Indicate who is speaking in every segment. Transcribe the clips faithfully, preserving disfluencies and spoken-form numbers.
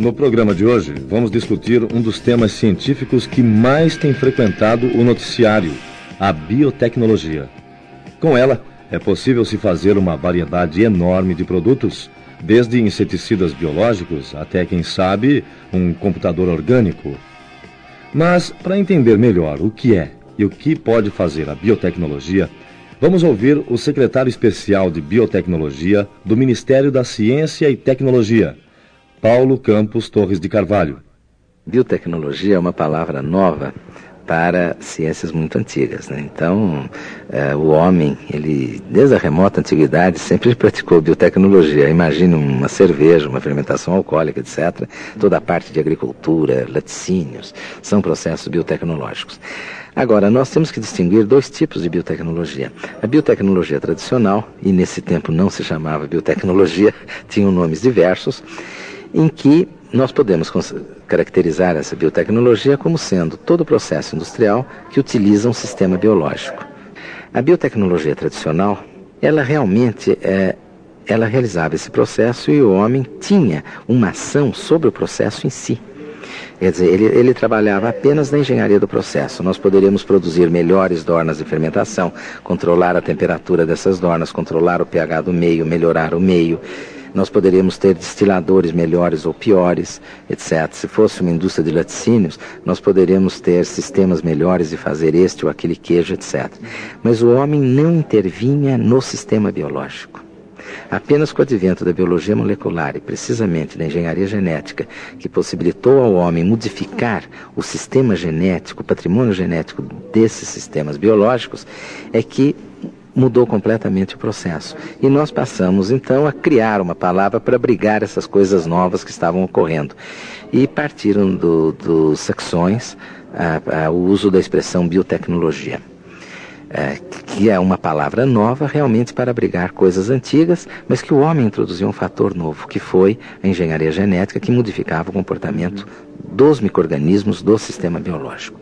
Speaker 1: No programa de hoje, vamos discutir um dos temas científicos que mais tem frequentado o noticiário, a biotecnologia. Com ela, é possível se fazer uma variedade enorme de produtos, desde inseticidas biológicos até, quem sabe, um computador orgânico. Mas, para entender melhor o que é e o que pode fazer a biotecnologia, vamos ouvir o secretário especial de Biotecnologia do Ministério da Ciência e Tecnologia, Paulo Campos Torres de Carvalho.
Speaker 2: Biotecnologia é uma palavra nova para ciências muito antigas, né? Então, é, o homem, ele, desde a remota antiguidade, sempre praticou biotecnologia. Imagine uma cerveja, uma fermentação alcoólica, etcétera. Toda a parte de agricultura, laticínios, são processos biotecnológicos. Agora, nós temos que distinguir dois tipos de biotecnologia. A biotecnologia tradicional, e nesse tempo não se chamava biotecnologia, tinham nomes diversos, em que nós podemos caracterizar essa biotecnologia como sendo todo o processo industrial que utiliza um sistema biológico. A biotecnologia tradicional, ela realmente é, ela realizava esse processo e o homem tinha uma ação sobre o processo em si. Quer dizer, ele, ele trabalhava apenas na engenharia do processo. Nós poderíamos produzir melhores dornas de fermentação, controlar a temperatura dessas dornas, controlar o pH do meio, melhorar o meio. Nós poderíamos ter destiladores melhores ou piores, etcétera. Se fosse uma indústria de laticínios, nós poderíamos ter sistemas melhores de fazer este ou aquele queijo, etcétera. Mas o homem não intervinha no sistema biológico. Apenas com o advento da biologia molecular e precisamente da engenharia genética, que possibilitou ao homem modificar o sistema genético, o patrimônio genético desses sistemas biológicos, é que mudou completamente o processo. E nós passamos, então, a criar uma palavra para abrigar essas coisas novas que estavam ocorrendo. E partiram do, dos saxões a, a, o uso da expressão biotecnologia, é, que é uma palavra nova realmente para abrigar coisas antigas, mas que o homem introduziu um fator novo, que foi a engenharia genética, que modificava o comportamento dos micro-organismos do sistema biológico.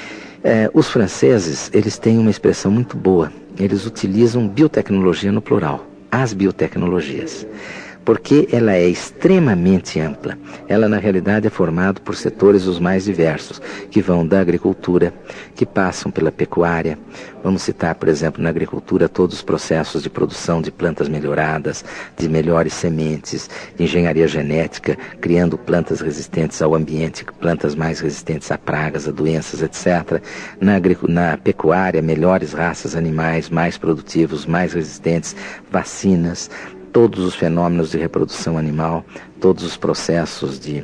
Speaker 2: É, os franceses, eles têm uma expressão muito boa. Eles utilizam biotecnologia no plural, as biotecnologias, porque ela é extremamente ampla. Ela, na realidade, é formada por setores os mais diversos, que vão da agricultura, que passam pela pecuária. Vamos citar, por exemplo, na agricultura, todos os processos de produção de plantas melhoradas, de melhores sementes, de engenharia genética, criando plantas resistentes ao ambiente, plantas mais resistentes a pragas, a doenças, etcétera. Na, na pecuária, melhores raças animais, mais produtivos, mais resistentes, vacinas, todos os fenômenos de reprodução animal, todos os processos de,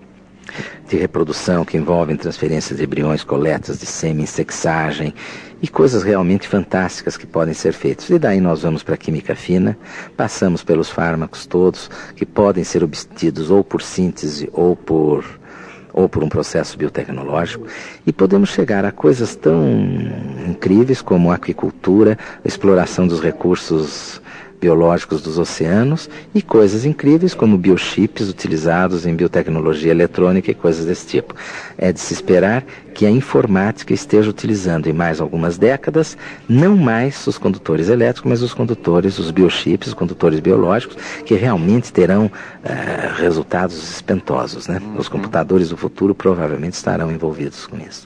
Speaker 2: de reprodução que envolvem transferência de embriões, coletas de sêmen, sexagem e coisas realmente fantásticas que podem ser feitas. E daí nós vamos para a química fina, passamos pelos fármacos todos, que podem ser obtidos ou por síntese ou por, ou por um processo biotecnológico, e podemos chegar a coisas tão incríveis como a aquicultura, a exploração dos recursos biológicos dos oceanos e coisas incríveis como biochips utilizados em biotecnologia eletrônica e coisas desse tipo. É de se esperar que a informática esteja utilizando em mais algumas décadas não mais os condutores elétricos, mas os condutores, os biochips, os condutores biológicos, que realmente terão uh, resultados espantosos, né? Os computadores do futuro provavelmente estarão envolvidos com isso.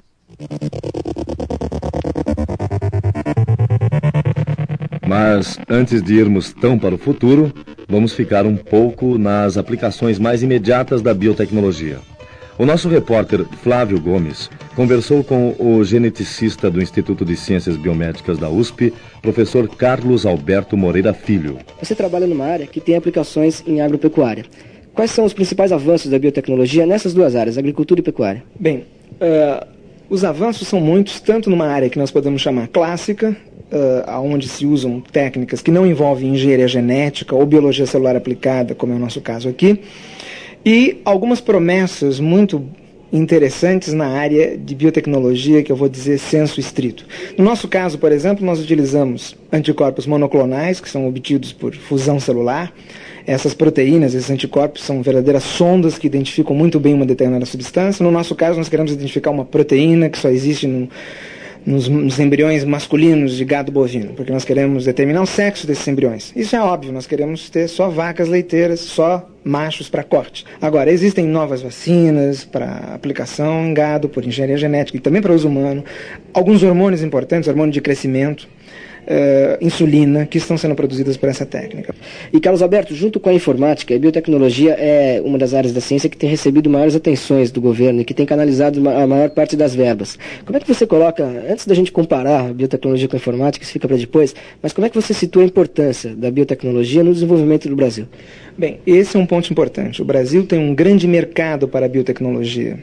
Speaker 1: Mas, antes de irmos tão para o futuro, vamos ficar um pouco nas aplicações mais imediatas da biotecnologia. O nosso repórter Flávio Gomes conversou com o geneticista do Instituto de Ciências Biomédicas da U S P, professor Carlos Alberto Moreira Filho.
Speaker 3: Você trabalha numa área que tem aplicações em agropecuária. Quais são os principais avanços da biotecnologia nessas duas áreas, agricultura e pecuária?
Speaker 4: Bem, uh, os avanços são muitos, tanto numa área que nós podemos chamar clássica, Uh, onde se usam técnicas que não envolvem engenharia genética ou biologia celular aplicada, como é o nosso caso aqui, e algumas promessas muito interessantes na área de biotecnologia, que eu vou dizer sensu estrito. No nosso caso, por exemplo, nós utilizamos anticorpos monoclonais, que são obtidos por fusão celular. Essas proteínas, esses anticorpos, são verdadeiras sondas que identificam muito bem uma determinada substância. No nosso caso, nós queremos identificar uma proteína que só existe num nos, nos embriões masculinos de gado bovino, porque nós queremos determinar o sexo desses embriões. Isso é óbvio, nós queremos ter só vacas leiteiras, só machos para corte. Agora, existem novas vacinas para aplicação em gado por engenharia genética e também para uso humano, alguns hormônios importantes, hormônio de crescimento, Uh, insulina, que estão sendo produzidas por essa técnica.
Speaker 3: E Carlos Alberto, junto com a informática, a biotecnologia é uma das áreas da ciência que tem recebido maiores atenções do governo e que tem canalizado a maior parte das verbas. Como é que você coloca, antes da gente comparar a biotecnologia com a informática, isso fica para depois, mas como é que você situa a importância da biotecnologia no desenvolvimento do Brasil?
Speaker 4: Bem, esse é um ponto importante. O Brasil tem um grande mercado para a biotecnologia.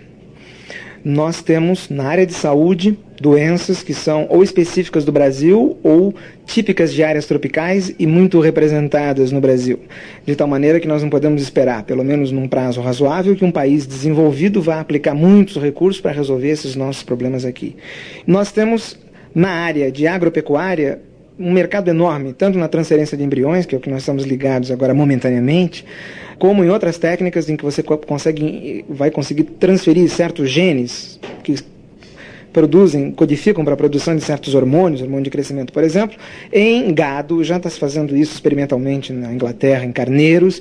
Speaker 4: Nós temos, na área de saúde, doenças que são ou específicas do Brasil ou típicas de áreas tropicais e muito representadas no Brasil. De tal maneira que nós não podemos esperar, pelo menos num prazo razoável, que um país desenvolvido vá aplicar muitos recursos para resolver esses nossos problemas aqui. Nós temos, na área de agropecuária, um mercado enorme, tanto na transferência de embriões, que é o que nós estamos ligados agora momentaneamente, como em outras técnicas em que você consegue, vai conseguir transferir certos genes que produzem, codificam para a produção de certos hormônios, hormônio de crescimento, por exemplo, em gado. Já está se fazendo isso experimentalmente na Inglaterra, em carneiros,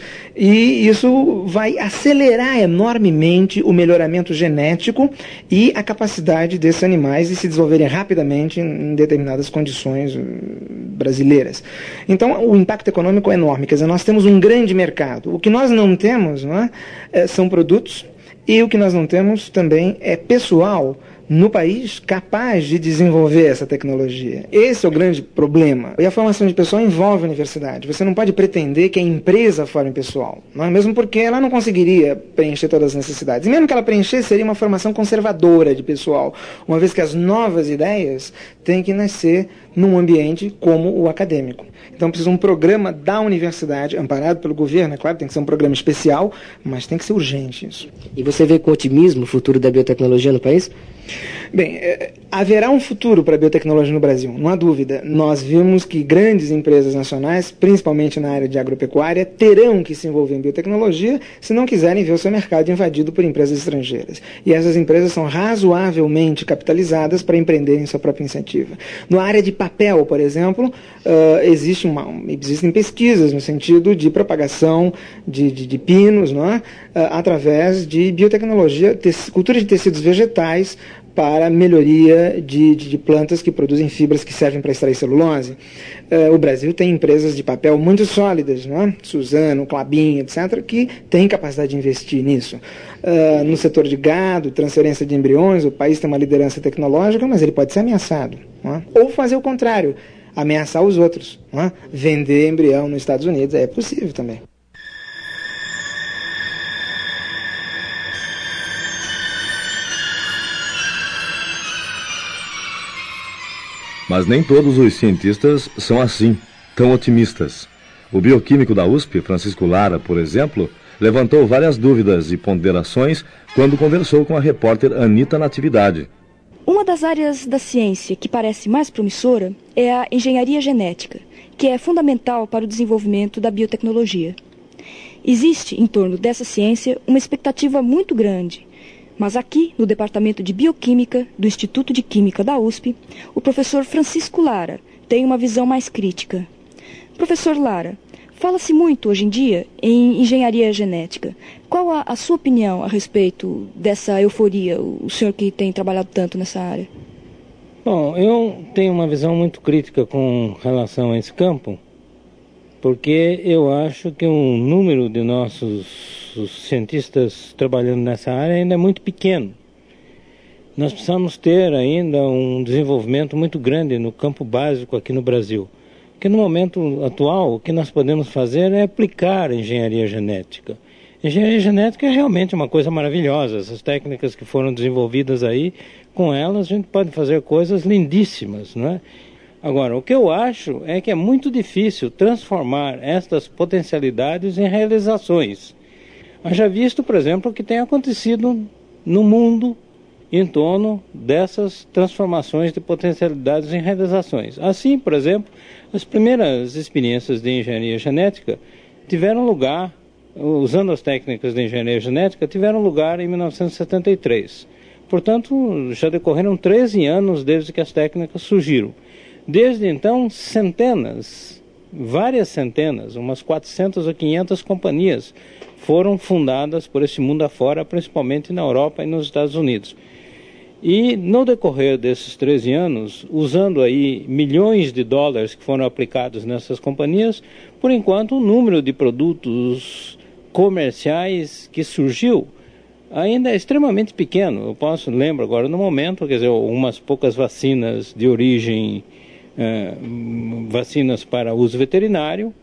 Speaker 4: e isso vai acelerar enormemente o melhoramento genético e a capacidade desses animais de se desenvolverem rapidamente em determinadas condições brasileiras. Então, o impacto econômico é enorme. Quer dizer, nós temos um grande mercado. O que nós não temos, não é, são produtos, e o que nós não temos também é pessoal no país capaz de desenvolver essa tecnologia. Esse é o grande problema. E a formação de pessoal envolve a universidade. Você não pode pretender que a empresa forme pessoal, não é? Mesmo porque ela não conseguiria preencher todas as necessidades. E mesmo que ela preencher, seria uma formação conservadora de pessoal, uma vez que as novas ideias têm que nascer num ambiente como o acadêmico. Então precisa um programa da universidade, amparado pelo governo, é claro, tem que ser um programa especial, mas tem que ser urgente isso.
Speaker 3: E você vê com otimismo o futuro da biotecnologia no país?
Speaker 4: Bem, é, haverá um futuro para a biotecnologia no Brasil, não há dúvida. Nós vimos que grandes empresas nacionais, principalmente na área de agropecuária, terão que se envolver em biotecnologia se não quiserem ver o seu mercado invadido por empresas estrangeiras. E essas empresas são razoavelmente capitalizadas para empreender em sua própria iniciativa. Na área de papel, por exemplo, uh, existe uma, existem pesquisas no sentido de propagação de, de, de pinos, não é? uh, através de biotecnologia, cultura de tecidos vegetais, para melhoria de, de, de plantas que produzem fibras que servem para extrair celulose. Uh, o Brasil tem empresas de papel muito sólidas, não é? Suzano, Klabin, etcétera, que têm capacidade de investir nisso. Uh, no setor de gado, transferência de embriões, o país tem uma liderança tecnológica, mas ele pode ser ameaçado. Não é? Ou fazer o contrário, ameaçar os outros. Não é? Vender embrião nos Estados Unidos é possível também.
Speaker 1: Mas nem todos os cientistas são assim, tão otimistas. O bioquímico da U S P, Francisco Lara, por exemplo, levantou várias dúvidas e ponderações quando conversou com a repórter Anita Natividade.
Speaker 5: Uma das áreas da ciência que parece mais promissora é a engenharia genética, que é fundamental para o desenvolvimento da biotecnologia. Existe, em torno dessa ciência, uma expectativa muito grande. Mas aqui, no Departamento de Bioquímica do Instituto de Química da U S P, o professor Francisco Lara tem uma visão mais crítica. Professor Lara, fala-se muito hoje em dia em engenharia genética. Qual a, a sua opinião a respeito dessa euforia, o senhor que tem trabalhado tanto nessa área?
Speaker 6: Bom, eu tenho uma visão muito crítica com relação a esse campo, porque eu acho que o número de nossos os cientistas trabalhando nessa área ainda é muito pequeno. Nós precisamos ter ainda um desenvolvimento muito grande no campo básico aqui no Brasil. Porque no momento atual, o que nós podemos fazer é aplicar a engenharia genética. Engenharia genética é realmente uma coisa maravilhosa. Essas técnicas que foram desenvolvidas aí, com elas a gente pode fazer coisas lindíssimas, não é? Agora, o que eu acho é que é muito difícil transformar estas potencialidades em realizações. Haja visto, por exemplo, o que tem acontecido no mundo em torno dessas transformações de potencialidades em realizações. Assim, por exemplo, as primeiras experiências de engenharia genética tiveram lugar, usando as técnicas de engenharia genética, tiveram lugar em mil novecentos e setenta e três. Portanto, já decorreram treze anos desde que as técnicas surgiram. Desde então, centenas, várias centenas, umas quatrocentas ou quinhentas companhias foram fundadas por esse mundo afora, principalmente na Europa e nos Estados Unidos. E no decorrer desses treze anos, usando aí milhões de dólares que foram aplicados nessas companhias, por enquanto o número de produtos comerciais que surgiu ainda é extremamente pequeno. Eu posso, lembro agora no momento, quer dizer, umas poucas vacinas de origem, eh, vacinas para uso veterinário,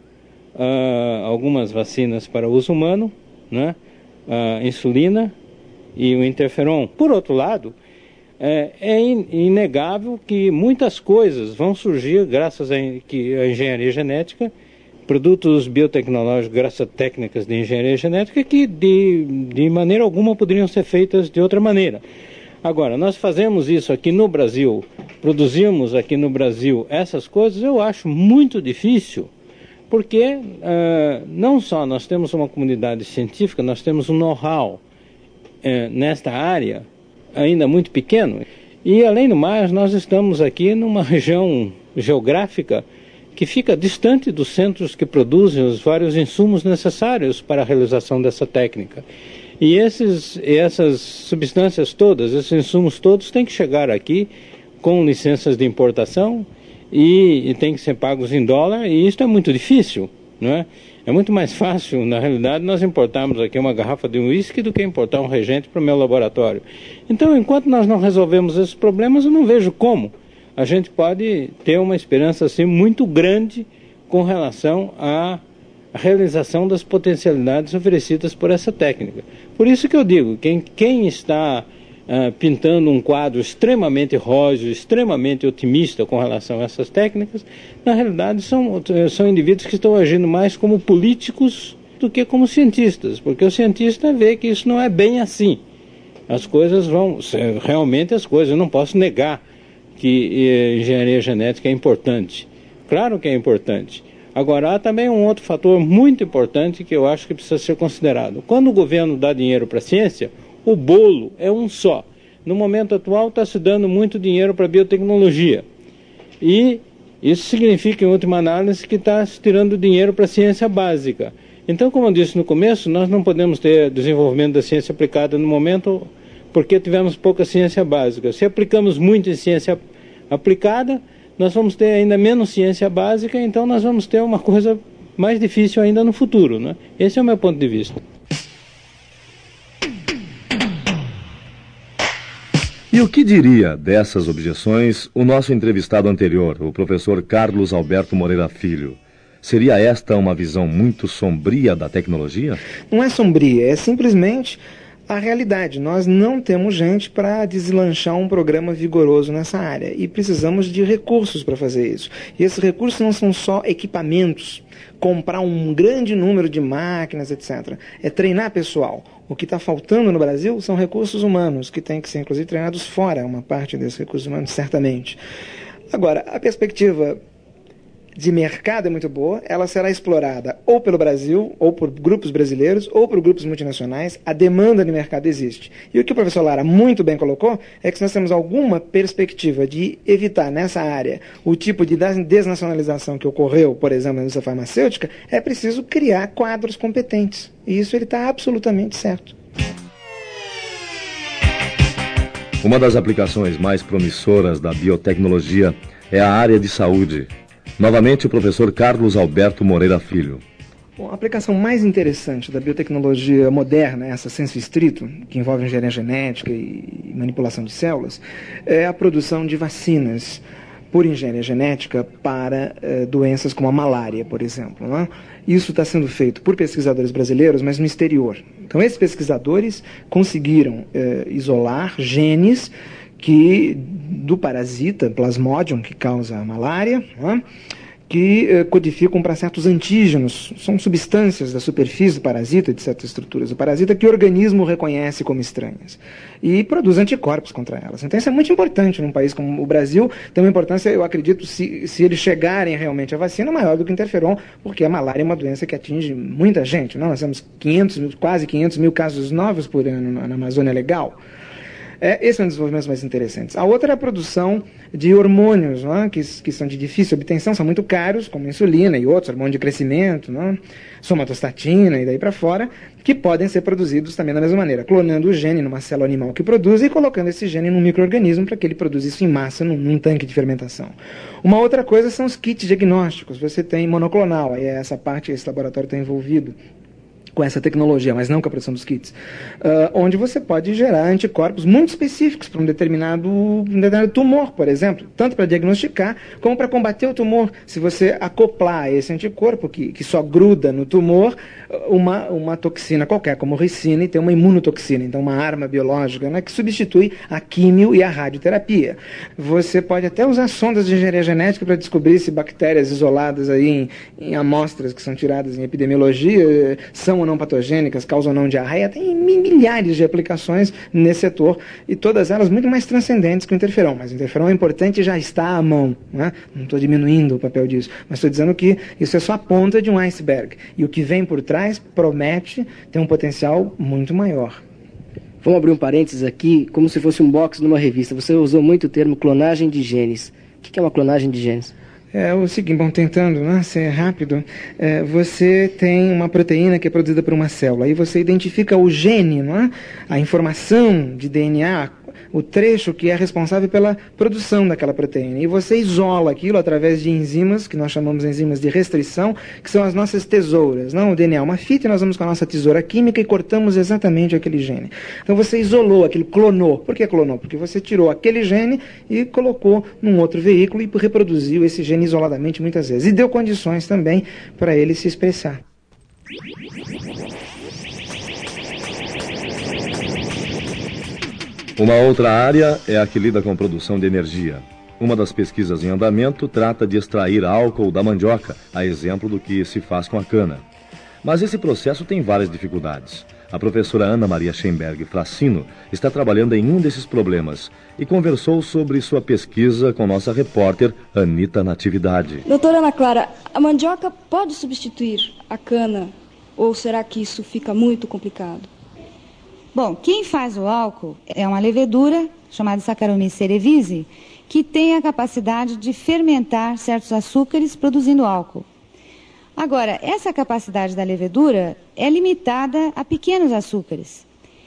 Speaker 6: Uh, algumas vacinas para uso humano, né? uh, insulina e o interferon. Por outro lado, é, é in, inegável que muitas coisas vão surgir graças à engenharia genética, produtos biotecnológicos graças a técnicas de engenharia genética que de, de maneira alguma poderiam ser feitas de outra maneira. Agora, nós fazemos isso aqui no Brasil, produzimos aqui no Brasil essas coisas, eu acho muito difícil. Porque uh, não só nós temos uma comunidade científica, nós temos um know-how uh, nesta área ainda muito pequeno. E, além do mais, nós estamos aqui numa região geográfica que fica distante dos centros que produzem os vários insumos necessários para a realização dessa técnica. E esses, essas substâncias todas, esses insumos todos, têm que chegar aqui com licenças de importação, E, e tem que ser pagos em dólar, e isso é muito difícil, não é? É muito mais fácil, na realidade, nós importarmos aqui uma garrafa de uísque do que importar um reagente para o meu laboratório. Então, enquanto nós não resolvemos esses problemas, eu não vejo como a gente pode ter uma esperança assim muito grande com relação à realização das potencialidades oferecidas por essa técnica. Por isso que eu digo, quem, quem está Uh, pintando um quadro extremamente rosa, extremamente otimista com relação a essas técnicas, na realidade são, são indivíduos que estão agindo mais como políticos do que como cientistas, porque o cientista vê que isso não é bem assim. As coisas vão, realmente as coisas, eu não posso negar que eh, engenharia genética é importante. Claro que é importante. Agora, há também um outro fator muito importante que eu acho que precisa ser considerado. Quando o governo dá dinheiro para a ciência, o bolo é um só. No momento atual está se dando muito dinheiro para a biotecnologia. E isso significa, em última análise, que está se tirando dinheiro para a ciência básica. Então, como eu disse no começo, nós não podemos ter desenvolvimento da ciência aplicada no momento porque tivemos pouca ciência básica. Se aplicamos muito em ciência aplicada, nós vamos ter ainda menos ciência básica, então nós vamos ter uma coisa mais difícil ainda no futuro, né? Esse é o meu ponto de vista.
Speaker 1: E o que diria dessas objeções o nosso entrevistado anterior, o professor Carlos Alberto Moreira Filho? Seria esta uma visão muito sombria da tecnologia?
Speaker 4: Não é sombria, é simplesmente a realidade. Nós não temos gente para deslanchar um programa vigoroso nessa área e precisamos de recursos para fazer isso. E esses recursos não são só equipamentos, comprar um grande número de máquinas, etcétera. É treinar pessoal. O que está faltando no Brasil são recursos humanos, que têm que ser, inclusive, treinados fora, uma parte desses recursos humanos, certamente. Agora, a perspectiva de mercado é muito boa, ela será explorada ou pelo Brasil, ou por grupos brasileiros, ou por grupos multinacionais. A demanda de mercado existe. E o que o professor Lara muito bem colocou é que se nós temos alguma perspectiva de evitar nessa área o tipo de desnacionalização que ocorreu, por exemplo, na indústria farmacêutica, é preciso criar quadros competentes. E isso ele está absolutamente certo.
Speaker 1: Uma das aplicações mais promissoras da biotecnologia é a área de saúde. Novamente, o professor Carlos Alberto Moreira Filho.
Speaker 4: Bom, a aplicação mais interessante da biotecnologia moderna, essa sensu estrito, que envolve engenharia genética e manipulação de células, é a produção de vacinas por engenharia genética para eh, doenças como a malária, por exemplo. Né? Isso está sendo feito por pesquisadores brasileiros, mas no exterior. Então, esses pesquisadores conseguiram eh, isolar genes que, do parasita Plasmodium, que causa a malária, né? que eh, codificam para certos antígenos, são substâncias da superfície do parasita, de certas estruturas do parasita, que o organismo reconhece como estranhas, e produz anticorpos contra elas. Então isso é muito importante num país como o Brasil, tem uma importância, eu acredito, se, se eles chegarem realmente à vacina, maior do que o interferon, porque a malária é uma doença que atinge muita gente, não? Nós temos quinhentos, quase quinhentos mil casos novos por ano na Amazônia Legal. É, esse é um dos desenvolvimentos mais interessantes. A outra é a produção de hormônios, não é? que, que são de difícil obtenção, são muito caros, como insulina e outros, hormônio de crescimento, não é? Somatostatina e daí para fora, que podem ser produzidos também da mesma maneira, clonando o gene numa célula animal que produz e colocando esse gene num micro-organismo para que ele produza isso em massa num, num tanque de fermentação. Uma outra coisa são os kits diagnósticos. Você tem monoclonal, aí é essa parte, esse laboratório está envolvido com essa tecnologia, mas não com a produção dos kits, uh, onde você pode gerar anticorpos muito específicos para um determinado, um determinado tumor, por exemplo, tanto para diagnosticar como para combater o tumor. Se você acoplar a esse anticorpo, que, que só gruda no tumor, uma, uma toxina qualquer, como ricina, e tem uma imunotoxina, então uma arma biológica, né, que substitui a químio e a radioterapia. Você pode até usar sondas de engenharia genética para descobrir se bactérias isoladas aí em, em amostras que são tiradas em epidemiologia são ou não patogênicas, causam ou não diarreia. Tem milhares de aplicações nesse setor e todas elas muito mais transcendentes que o interferão. Mas o interferão é importante e já está à mão, né? Não estou diminuindo o papel disso, mas estou dizendo que isso é só a ponta de um iceberg. E o que vem por trás promete ter um potencial muito maior.
Speaker 3: Vamos abrir um parênteses aqui, como se fosse um box numa revista. Você usou muito o termo clonagem de genes. O que é uma clonagem de genes?
Speaker 4: É o seguinte, bom, tentando, né, ser rápido, é, você tem uma proteína que é produzida por uma célula, e você identifica o gene, não é? A informação de D N A, o trecho que é responsável pela produção daquela proteína, e você isola aquilo através de enzimas, que nós chamamos de enzimas de restrição, que são as nossas tesouras, não? O D N A é uma fita e nós vamos com a nossa tesoura química e cortamos exatamente aquele gene. Então você isolou aquilo, clonou. Por que clonou? Porque você tirou aquele gene e colocou num outro veículo e reproduziu esse gene isoladamente muitas vezes. E deu condições também para ele se expressar.
Speaker 1: Uma outra área é a que lida com produção de energia. Uma das pesquisas em andamento trata de extrair álcool da mandioca, a exemplo do que se faz com a cana. Mas esse processo tem várias dificuldades. A professora Ana Maria Schemberg Fracino está trabalhando em um desses problemas e conversou sobre sua pesquisa com nossa repórter Anita Natividade.
Speaker 5: Doutora Ana Clara, a mandioca pode substituir a cana ou será que isso fica muito complicado?
Speaker 7: Bom, quem faz o álcool é uma levedura chamada Saccharomyces cerevisiae, que tem a capacidade de fermentar certos açúcares produzindo álcool. Agora, essa capacidade da levedura é limitada a pequenos açúcares.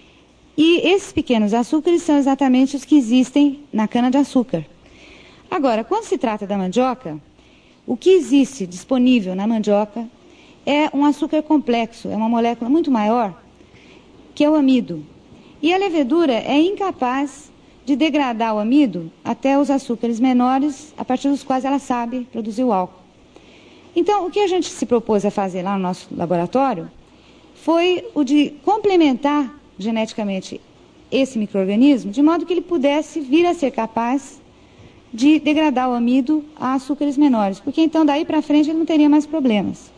Speaker 7: E esses pequenos açúcares são exatamente os que existem na cana-de-açúcar. Agora, quando se trata da mandioca, o que existe disponível na mandioca é um açúcar complexo, é uma molécula muito maior, que é o amido. E a levedura é incapaz de degradar o amido até os açúcares menores, a partir dos quais ela sabe produzir o álcool. Então, o que a gente se propôs a fazer lá no nosso laboratório foi o de complementar geneticamente esse micro-organismo, de modo que ele pudesse vir a ser capaz de degradar o amido a açúcares menores, porque então daí para frente ele não teria mais problemas.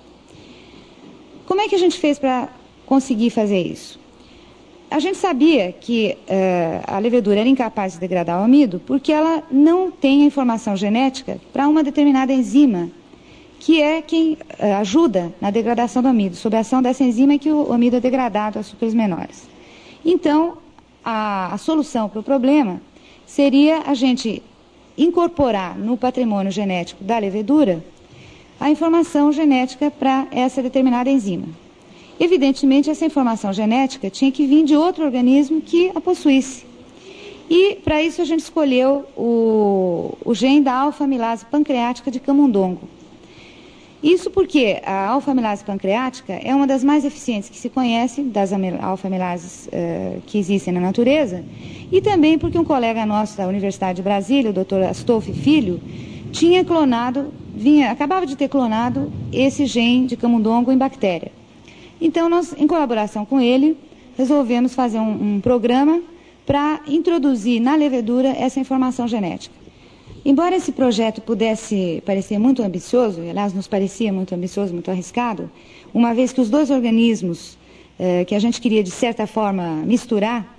Speaker 7: Como é que a gente fez para conseguir fazer isso? A gente sabia que uh, a levedura era incapaz de degradar o amido porque ela não tem a informação genética para uma determinada enzima, que é quem uh, ajuda na degradação do amido. Sob a ação dessa enzima é que o amido é degradado a açúcares menores. Então, a, a solução para o problema seria a gente incorporar no patrimônio genético da levedura a informação genética para essa determinada enzima. Evidentemente, essa informação genética tinha que vir de outro organismo que a possuísse. E, para isso, a gente escolheu o, o gene da alfa-amilase pancreática de camundongo. Isso porque a alfa-amilase pancreática é uma das mais eficientes que se conhece, das alfa-amilases uh, que existem na natureza, e também porque um colega nosso da Universidade de Brasília, o doutor Astolfi Filho, tinha clonado, vinha, acabava de ter clonado esse gene de camundongo em bactéria. Então, nós, em colaboração com ele, resolvemos fazer um, um programa para introduzir na levedura essa informação genética. Embora esse projeto pudesse parecer muito ambicioso, e, aliás, nos parecia muito ambicioso, muito arriscado, uma vez que os dois organismos eh, que a gente queria, de certa forma, misturar,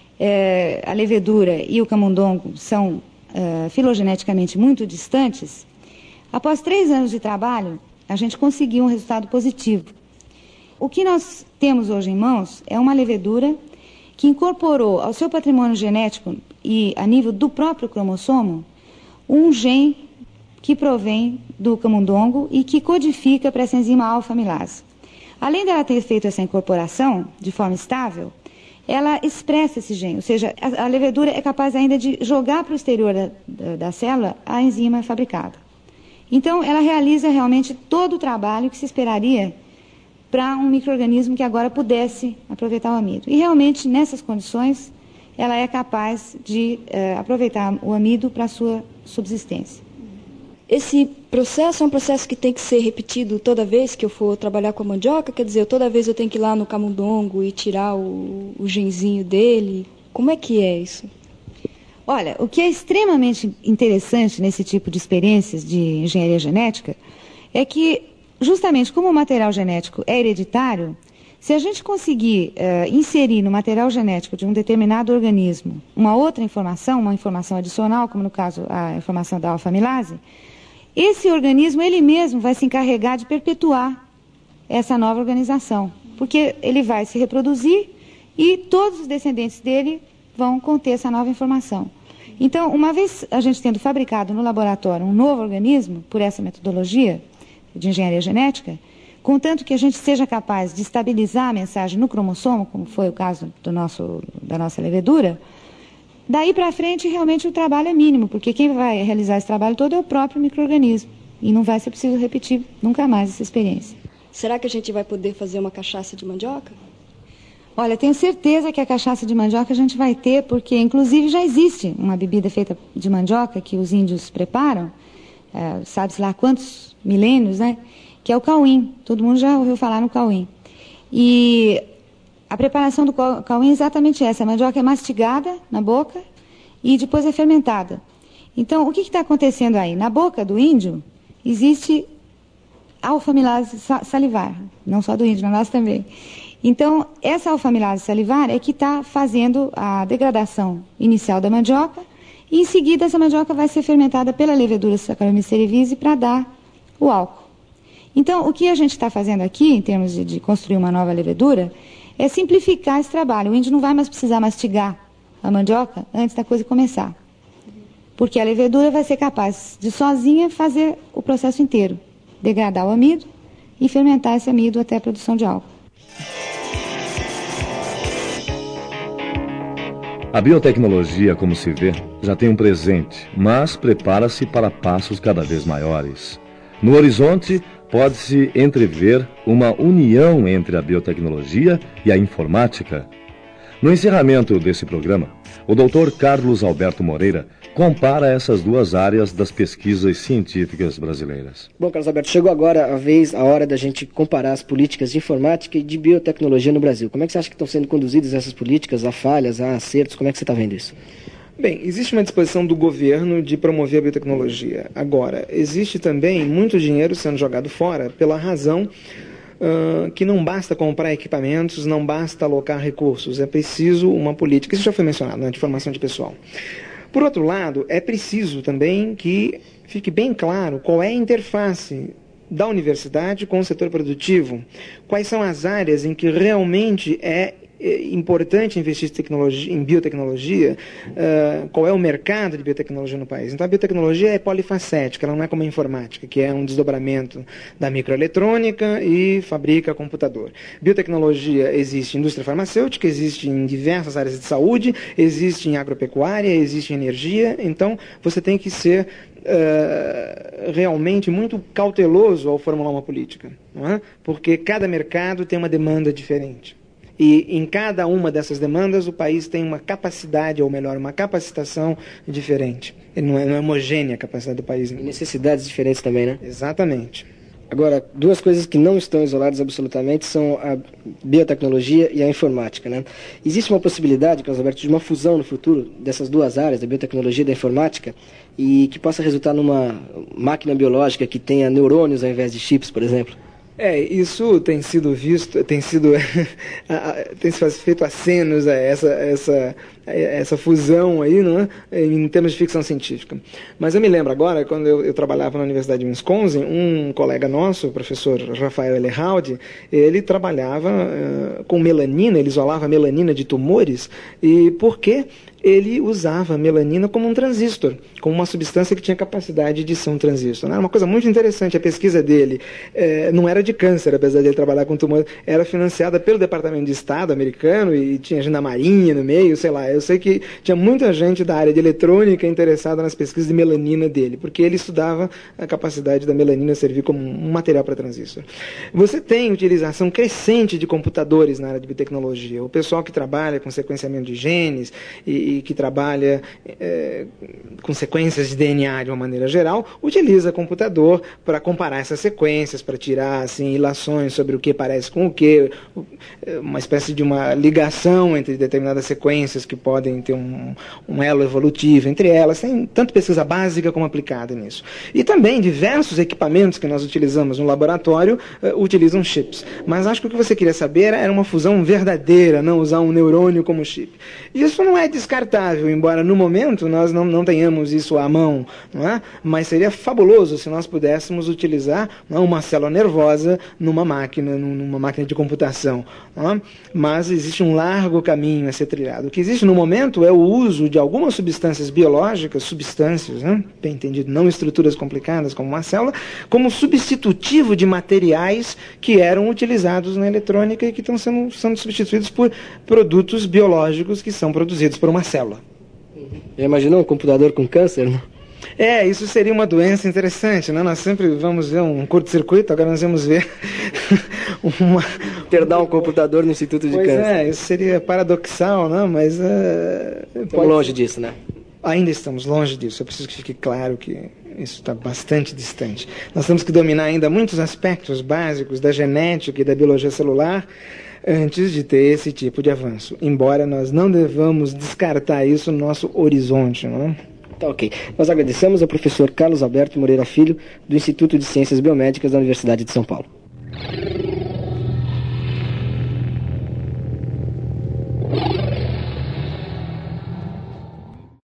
Speaker 7: eh, a levedura e o camundongo, são eh, filogeneticamente muito distantes, após três anos de trabalho, a gente conseguiu um resultado positivo. O que nós temos hoje em mãos é uma levedura que incorporou ao seu patrimônio genético e a nível do próprio cromossomo um gene que provém do camundongo e que codifica para essa enzima alfa-amilase. Além dela ter feito essa incorporação de forma estável, ela expressa esse gene, ou seja, a, a levedura é capaz ainda de jogar para o exterior da, da, da célula a enzima fabricada. Então, ela realiza realmente todo o trabalho que se esperaria para um micro-organismo que agora pudesse aproveitar o amido. E realmente, nessas condições, ela é capaz de eh, aproveitar o amido para a sua subsistência.
Speaker 5: Esse processo é um processo que tem que ser repetido toda vez que eu for trabalhar com a mandioca? Quer dizer, toda vez eu tenho que ir lá no camundongo e tirar o, o genzinho dele? Como é que é isso?
Speaker 7: Olha, o que é extremamente interessante nesse tipo de experiências de engenharia genética é que, justamente como o material genético é hereditário, se a gente conseguir uh, inserir no material genético de um determinado organismo uma outra informação, uma informação adicional, como no caso a informação da alfa-amilase, esse organismo ele mesmo vai se encarregar de perpetuar essa nova organização, porque ele vai se reproduzir e todos os descendentes dele vão conter essa nova informação. Então, uma vez a gente tendo fabricado no laboratório um novo organismo, por essa metodologia de engenharia genética, contanto que a gente seja capaz de estabilizar a mensagem no cromossomo, como foi o caso do nosso, da nossa levedura, daí para frente realmente o trabalho é mínimo, porque quem vai realizar esse trabalho todo é o próprio micro-organismo, e não vai ser preciso repetir nunca mais essa experiência.
Speaker 5: Será que a gente vai poder fazer uma cachaça de mandioca?
Speaker 7: Olha, tenho certeza que a cachaça de mandioca a gente vai ter, porque inclusive já existe uma bebida feita de mandioca que os índios preparam, é, sabe-se lá quantos milênios, né? Que é o cauim. Todo mundo já ouviu falar no cauim. E a preparação do cauim é exatamente essa. A mandioca é mastigada na boca e depois é fermentada. Então, o que está acontecendo aí? Na boca do índio existe alfa-amilase salivar, não só do índio, na nossa também. Então, essa alfa-amilase salivar é que está fazendo a degradação inicial da mandioca e, em seguida, essa mandioca vai ser fermentada pela levedura Saccharomyces cerevisiae para dar o álcool. Então, o que a gente está fazendo aqui, em termos de, de construir uma nova levedura, é simplificar esse trabalho. O índio não vai mais precisar mastigar a mandioca antes da coisa começar. Porque a levedura vai ser capaz de, sozinha, fazer o processo inteiro. Degradar o amido e fermentar esse amido até a produção de álcool.
Speaker 1: A biotecnologia, como se vê, já tem um presente, mas prepara-se para passos cada vez maiores. No horizonte, pode-se entrever uma união entre a biotecnologia e a informática. No encerramento desse programa, o doutor Carlos Alberto Moreira compara essas duas áreas das pesquisas científicas brasileiras.
Speaker 3: Bom, Carlos Alberto, chegou agora a vez, a hora da gente comparar as políticas de informática e de biotecnologia no Brasil. Como é que você acha que estão sendo conduzidas essas políticas? Há falhas, há acertos? Como é que você está vendo isso?
Speaker 4: Bem, existe uma disposição do governo de promover a biotecnologia. Agora, existe também muito dinheiro sendo jogado fora pela razão uh, que não basta comprar equipamentos, não basta alocar recursos, é preciso uma política. Isso já foi mencionado, né, de formação de pessoal. Por outro lado, é preciso também que fique bem claro qual é a interface da universidade com o setor produtivo, quais são as áreas em que realmente é importante investir em, tecnologia, em biotecnologia, uh, qual é o mercado de biotecnologia no país. Então a biotecnologia é polifacética, ela não é como a informática, que é um desdobramento da microeletrônica e fabrica computador. Biotecnologia existe em indústria farmacêutica, existe em diversas áreas de saúde, existe em agropecuária, existe em energia, então você tem que ser Uh, realmente muito cauteloso ao formular uma política, não é? Porque cada mercado tem uma demanda diferente. E em cada uma dessas demandas o país tem uma capacidade, ou melhor, uma capacitação diferente. Não é, não é homogênea a capacidade do país.
Speaker 3: E necessidades diferentes também, né?
Speaker 4: Exatamente.
Speaker 3: Agora, duas coisas que não estão isoladas absolutamente são a biotecnologia e a informática, né? Existe uma possibilidade, Carlos Alberto, de uma fusão no futuro dessas duas áreas, da biotecnologia e da informática, e que possa resultar numa máquina biológica que tenha neurônios ao invés de chips, por exemplo?
Speaker 4: É, isso tem sido visto, tem sido tem se feito acenos a essa, essa essa fusão aí, não é? Em termos de ficção científica. Mas eu me lembro agora, quando eu, eu trabalhava na Universidade de Wisconsin, um colega nosso, o professor Rafael Elehaldi, ele trabalhava uh, com melanina, ele isolava melanina de tumores, e por quê? Ele usava a melanina como um transistor, como uma substância que tinha capacidade de ser um transistor. Era uma coisa muito interessante. A pesquisa dele eh, não era de câncer, apesar de ele trabalhar com tumor, era financiada pelo Departamento de Estado americano e tinha gente da Marinha no meio, sei lá. Eu sei que tinha muita gente da área de eletrônica interessada nas pesquisas de melanina dele, porque ele estudava a capacidade da melanina servir como um material para transistor. Você tem utilização crescente de computadores na área de biotecnologia. O pessoal que trabalha com sequenciamento de genes e que trabalha é, com sequências de D N A de uma maneira geral, utiliza computador para comparar essas sequências, para tirar assim, ilações sobre o que parece com o que, uma espécie de uma ligação entre determinadas sequências que podem ter um, um elo evolutivo entre elas. Tem tanto pesquisa básica como aplicada nisso. E também diversos equipamentos que nós utilizamos no laboratório uh, utilizam chips. Mas acho que o que você queria saber era uma fusão verdadeira, não usar um neurônio como chip. Isso não é descartável, embora no momento nós não, não tenhamos isso à mão, não é? Mas seria fabuloso se nós pudéssemos utilizar, não é, uma célula nervosa numa máquina, numa máquina de computação. Não é? Mas existe um largo caminho a ser trilhado. O que existe no momento é o uso de algumas substâncias biológicas, substâncias, né? Bem entendido, não estruturas complicadas como uma célula, como substitutivo de materiais que eram utilizados na eletrônica e que estão sendo, sendo substituídos por produtos biológicos que são produzidos por uma célula.
Speaker 3: Já imaginou um computador com câncer? Não?
Speaker 4: É, isso seria uma doença interessante, né? Nós sempre vamos ver um curto-circuito, agora nós vamos ver uma...
Speaker 3: Interdar um computador no Instituto de
Speaker 4: pois
Speaker 3: Câncer.
Speaker 4: É, isso seria paradoxal, né? Mas... Uh,
Speaker 3: estamos
Speaker 4: pode...
Speaker 3: longe disso, né?
Speaker 4: Ainda estamos longe disso. Eu preciso que fique claro que isso está bastante distante. Nós temos que dominar ainda muitos aspectos básicos da genética e da biologia celular antes de ter esse tipo de avanço. Embora nós não devamos descartar isso no nosso horizonte, não é?
Speaker 3: Tá ok. Nós agradecemos ao professor Carlos Alberto Moreira Filho, do Instituto de Ciências Biomédicas da Universidade de São Paulo.